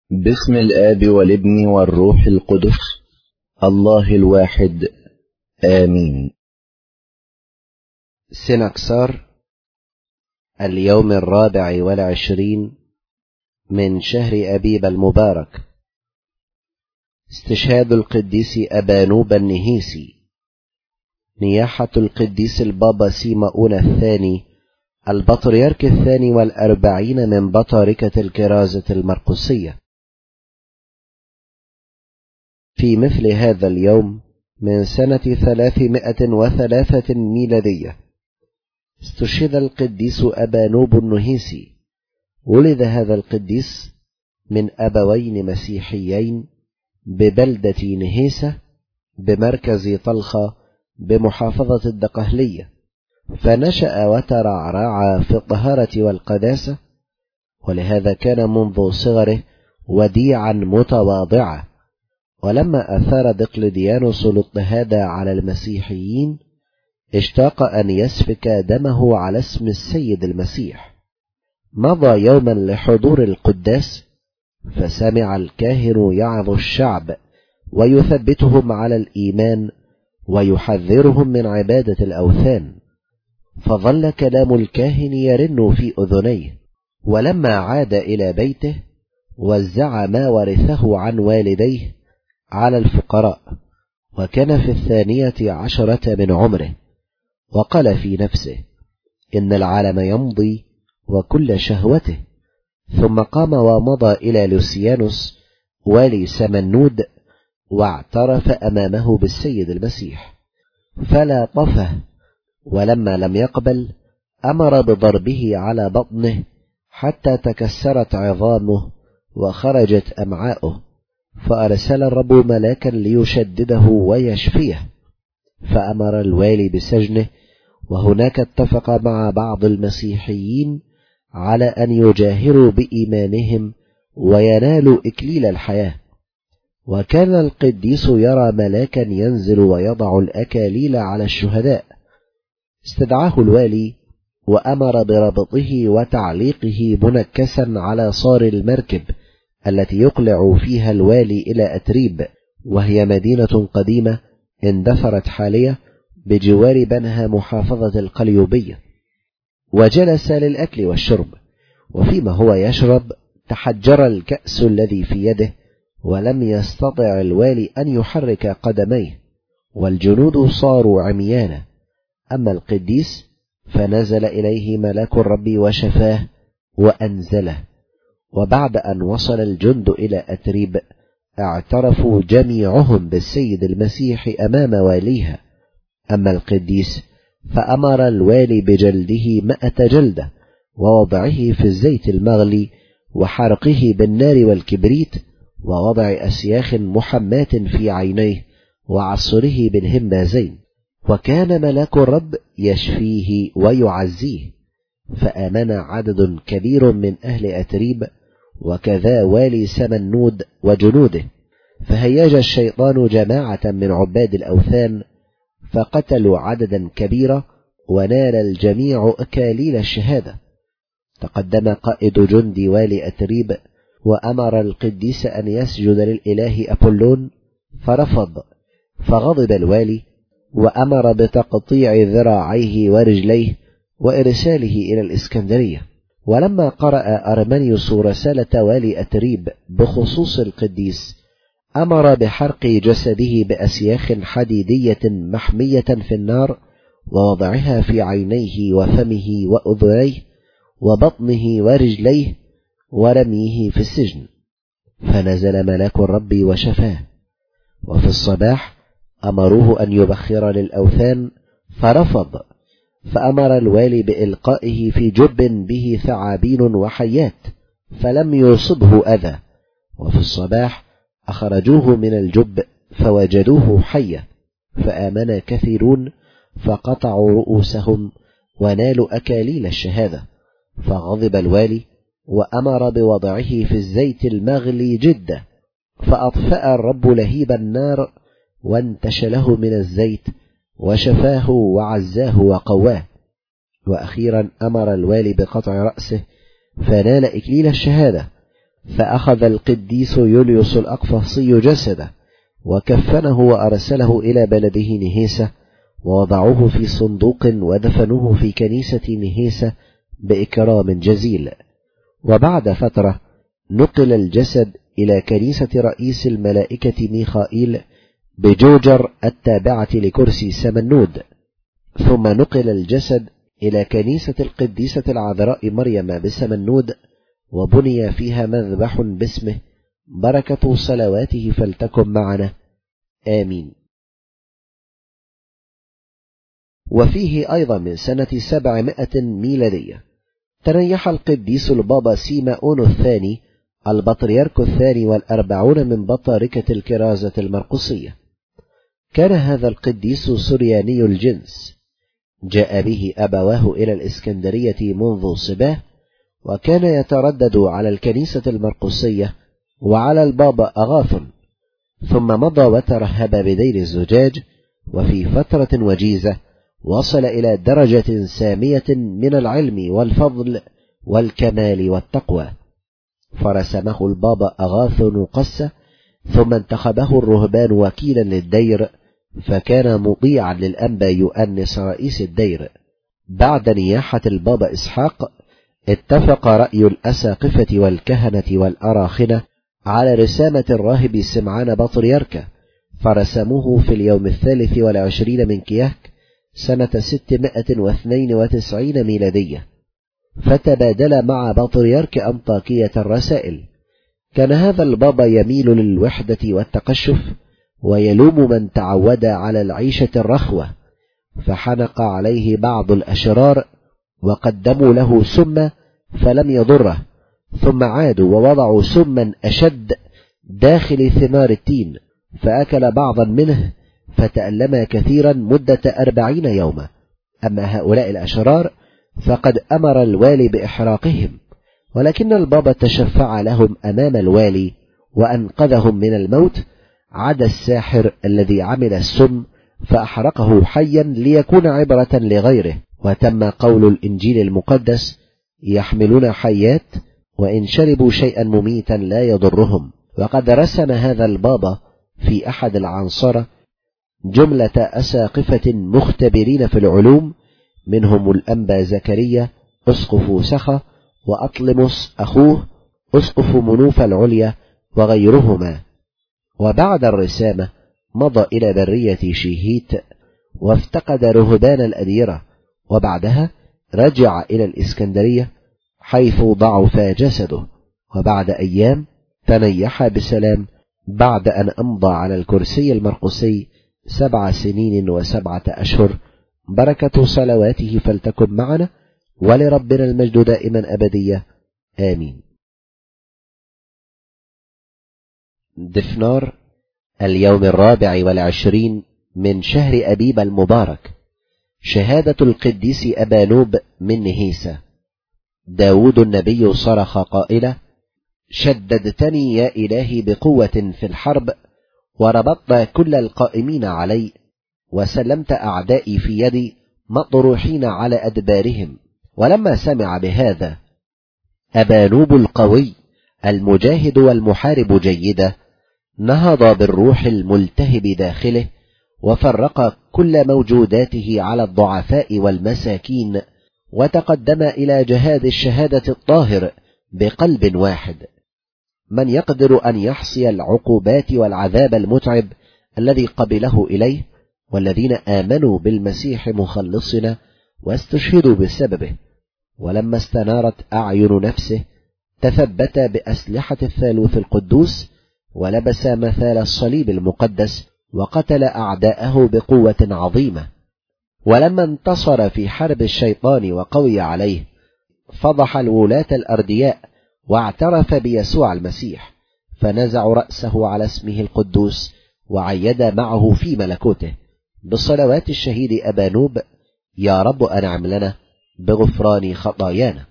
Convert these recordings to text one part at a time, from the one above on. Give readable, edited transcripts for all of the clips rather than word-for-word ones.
باسم الآب والابن والروح القدس الله الواحد آمين. سنكسار اليوم 24 من شهر أبيب المبارك. استشهاد القديس أبانوب النهيسي. نياحة القديس البابا سيماؤون الثاني البطريرك 42 من بطاركة الكرازة المرقسية. في مثل هذا اليوم من سنة 303 ميلادية استشهد القديس أبانوب النهيسي. ولد هذا القديس من أبوين مسيحيين ببلدة نهيسة بمركز طلخة بمحافظة الدقهلية، فنشأ وترعرع في الطهارة والقداسة، ولهذا كان منذ صغره وديعا متواضعا. ولما أثار دقلديانوس الاضطهاد على المسيحيين اشتاق أن يسفك دمه على اسم السيد المسيح. مضى يوما لحضور القداس، فسمع الكاهن يعظ الشعب ويثبتهم على الإيمان ويحذرهم من عبادة الأوثان، فظل كلام الكاهن يرن في أذنيه. ولما عاد إلى بيته وزع ما ورثه عن والديه على الفقراء، وكان في 12 من عمره، وقال في نفسه: إن العالم يمضي وكل شهوته. ثم قام ومضى إلى لوسيانوس والي سمنود واعترف أمامه بالسيد المسيح، فلا طفه، ولما لم يقبل أمر بضربه على بطنه حتى تكسرت عظامه وخرجت أمعاؤه، فأرسل الرب ملاكا ليشدده ويشفيه، فأمر الوالي بسجنه. وهناك اتفق مع بعض المسيحيين على أن يجاهروا بإيمانهم وينالوا إكليل الحياة. وكان القديس يرى ملاكا ينزل ويضع الأكاليل على الشهداء. استدعاه الوالي وأمر بربطه وتعليقه منكسا على صار المركب التي يقلع فيها الوالي إلى أتريب، وهي مدينة قديمة اندثرت حالية بجوار بنها محافظة القليوبية. وجلس للأكل والشرب، وفيما هو يشرب تحجر الكأس الذي في يده، ولم يستطع الوالي أن يحرك قدميه، والجنود صاروا عميانا. أما القديس فنزل إليه ملاك الرب وشفاه وأنزله. وبعد أن وصل الجند إلى أتريب اعترفوا جميعهم بالسيد المسيح أمام واليها. أما القديس فأمر الوالي بجلده 100 جلدة، ووضعه في الزيت المغلي، وحرقه بالنار والكبريت، ووضع أسياخ محماة في عينيه، وعصره بالهمازين. وكان ملاك الرب يشفيه ويعزيه، فآمن عدد كبير من أهل أتريب، وكذا والي سمنود وجنوده. فهيج الشيطان جماعة من عباد الأوثان، فقتلوا عددا كبيرا، ونال الجميع أكاليل الشهادة. تقدم قائد جند والي أتريب وأمر القديس أن يسجد للإله أبولون، فرفض، فغضب الوالي وأمر بتقطيع ذراعيه ورجليه وإرساله إلى الإسكندرية. ولما قرأ أرمنيوس رسالة والي أتريب بخصوص القديس، أمر بحرق جسده بأسياخ حديدية محمية في النار، ووضعها في عينيه وفمه وأذنيه وبطنه ورجليه، ورميه في السجن. فنزل ملاك الرب وشفاه. وفي الصباح أمروه أن يبخر للأوثان، فرفض، فأمر الوالي بإلقائه في جب به ثعابين وحيات، فلم يصبه أذى. وفي الصباح أخرجوه من الجب فوجدوه حية، فآمن كثيرون، فقطعوا رؤوسهم ونالوا أكاليل الشهادة. فغضب الوالي وأمر بوضعه في الزيت المغلي جدة، فأطفأ الرب لهيب النار وانتشله من الزيت، وشفاه وعزاه وقواه. وأخيرا أمر الوالي بقطع رأسه، فنال إكليل الشهادة. فأخذ القديس يوليوس الأقفاصي جسده وكفنه وأرسله إلى بلده نهيسة، ووضعوه في صندوق ودفنوه في كنيسة نهيسة بإكرام جزيل. وبعد فترة نقل الجسد إلى كنيسة رئيس الملائكة ميخائيل بجوجر التابعة لكرسي سمنود، ثم نقل الجسد إلى كنيسة القديسة العذراء مريم بسمنود، وبني فيها مذبح باسمه. بركة صلواته فلتكن معنا، آمين. وفيه أيضا من سنة 700 ميلادية تنيح القديس البابا سيماون الثاني البطريرك الثاني والأربعون من بطاركة الكرازة المرقسية. كان هذا القديس سرياني الجنس، جاء به أبواه إلى الإسكندرية منذ صباه، وكان يتردد على الكنيسة المرقسية وعلى البابا أغاثون، ثم مضى وترهب بدير الزجاج، وفي فترة وجيزة وصل إلى درجة سامية من العلم والفضل والكمال والتقوى، فرسمه البابا أغاثون قسة، ثم انتخبه الرهبان وكيلا للدير، فكان مطيعا للأنبا يؤنس رئيس الدير. بعد نياحة البابا إسحاق اتفق رأي الأساقفة والكهنة والأراخنة على رسامة الراهب سمعان بطريركة، فرسموه في اليوم 23 من كيهك سنة 692 ميلادية، فتبادل مع بطريرك أنطاكية الرسائل. كان هذا البابا يميل للوحدة والتقشف، ويلوم من تعود على العيشة الرخوة، فحنق عليه بعض الأشرار وقدموا له سم فلم يضره، ثم عادوا ووضعوا سما أشد داخل ثمار التين، فأكل بعضا منه فتألم كثيرا مدة 40 يوما. أما هؤلاء الأشرار فقد أمر الوالي بإحراقهم، ولكن البابا تشفع لهم أمام الوالي وأنقذهم من الموت، عدا الساحر الذي عمل السم فأحرقه حيا ليكون عبرة لغيره. وتم قول الإنجيل المقدس: يحملون حيات وإن شربوا شيئا مميتا لا يضرهم. وقد رسم هذا البابا في أحد العنصرة جملة أساقفة مختبرين في العلوم، منهم الأنبا زكريا أسقف سخا، وأطلمس أخوه أسقف منوف العليا، وغيرهما. وبعد الرسامة مضى إلى برية شيهيت وافتقد رهبان الأديرة، وبعدها رجع إلى الإسكندرية حيث ضعف جسده، وبعد أيام تنيح بسلام بعد أن أمضى على الكرسي المرقسي 7 سنين و7 أشهر. بركة صلواته فلتكن معنا، ولربنا المجد دائما أبدية، آمين. دفنار اليوم 24 من شهر أبيب المبارك. شهادة القديس أبانوب من نهيسة. داود النبي صرخ قائلا: شددتني يا إلهي بقوة في الحرب، وربطت كل القائمين علي، وسلمت أعدائي في يدي مطروحين على أدبارهم. ولما سمع بهذا أبانوب القوي المجاهد والمحارب جيدة، نهض بالروح الملتهب داخله، وفرق كل موجوداته على الضعفاء والمساكين، وتقدم إلى جهاد الشهادة الطاهر بقلب واحد. من يقدر أن يحصي العقوبات والعذاب المتعب الذي قبله إليه، والذين آمنوا بالمسيح مخلصنا واستشهدوا بسببه؟ ولما استنارت أعين نفسه تثبت بأسلحة الثالوث القدوس، ولبس مثال الصليب المقدس، وقتل أعداءه بقوة عظيمة. ولما انتصر في حرب الشيطان وقوي عليه، فضح الولاة الأردياء واعترف بيسوع المسيح، فنزعوا رأسه على اسمه القدوس، وعيد معه في ملكوته. بصلوات الشهيد أبانوب، يا رب أنعم لنا بغفران خطايانا.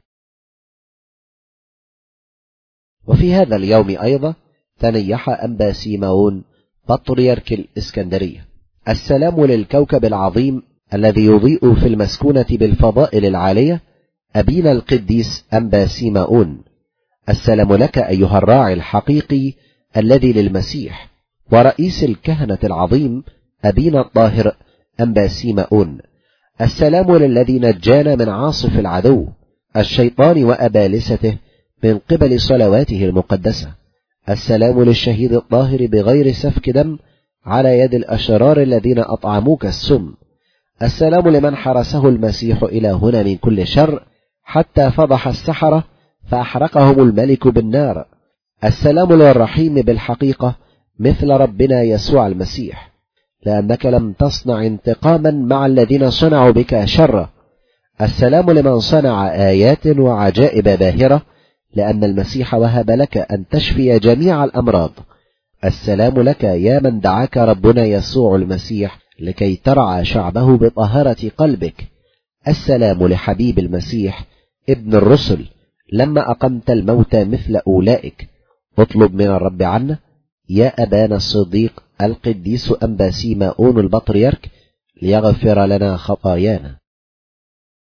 وفي هذا اليوم أيضا تنيح أنبا سيماون بطريرك الإسكندرية. السلام للكوكب العظيم الذي يضيء في المسكونة بالفضائل العالية، أبينا القديس أنبا سيماون. السلام لك أيها الراعي الحقيقي الذي للمسيح ورئيس الكهنة العظيم أبينا الطاهر أنبا سيماؤون. السلام للذي نجانا من عاصف العدو الشيطان وأبالسته من قبل صلواته المقدسة. السلام للشهيد الطاهر بغير سفك دم على يد الأشرار الذين أطعموك السم. السلام لمن حرسه المسيح إلى هنا من كل شر حتى فضح السحرة فأحرقهم الملك بالنار. السلام للرحيم بالحقيقة مثل ربنا يسوع المسيح، لأنك لم تصنع انتقاما مع الذين صنعوا بك شرا. السلام لمن صنع آيات وعجائب باهرة، لأن المسيح وهب لك أن تشفي جميع الأمراض. السلام لك يا من دعاك ربنا يسوع المسيح لكي ترعى شعبه بطهارة قلبك. السلام لحبيب المسيح ابن الرسل لما أقمت الموتى مثل أولئك. اطلب من الرب عنا يا أبانا الصديق القديس أنبا سيماؤون البطريرك ليغفر لنا خطايانا.